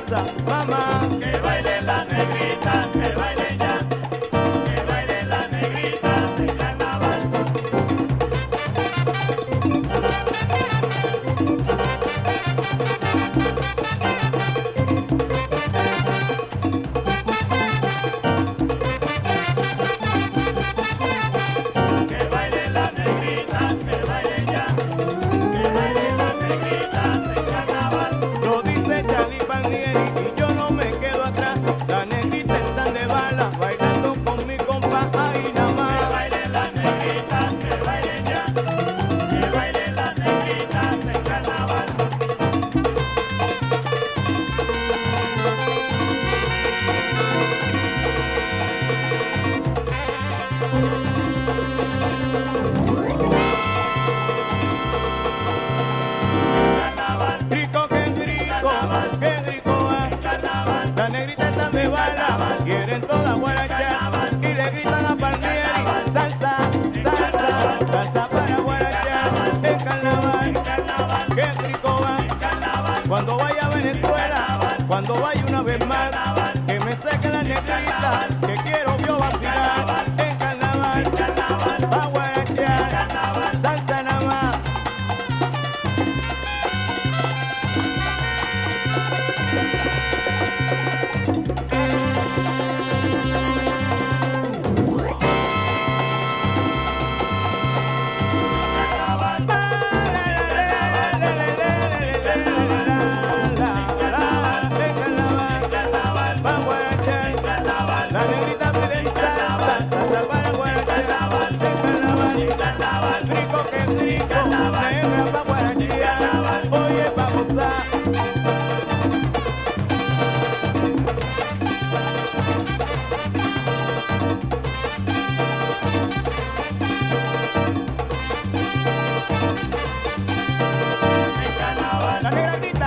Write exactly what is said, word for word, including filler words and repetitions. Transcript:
salsa, mamá. Que bailen las negritas, que bailen ya. Que bailen las negritas en carnaval. Que bailen las negritas, que bailen ya. Que bailen las negritas en carnaval. Lo dice Charlie Palmieri y yo no me quedo atrás. La negrita están de bala, bailando con mi compa, ahí nada Que más. bailen las negritas, que bailen ya. Que bailen las negritas en carnaval. Carnaval, Rico que rico, que rico va. carnaval, La negrita están de bala, quieren toda guarachar y le gritan a Palmieri, salsa, salsa, salsa para guarachar. En carnaval, carnaval, que rico va. carnaval, Cuando vaya a Venezuela, cuando vaya una vez más, que me seque la negrita, que quiero yo vacilar. En carnaval, carnaval, va a guarachar, carnaval. salsa nada más. La negrita pide salsa, salsa para guarachar. En carnaval, rico que rico, negra pa' guarachar. Oye, pa' gozar. La negra grita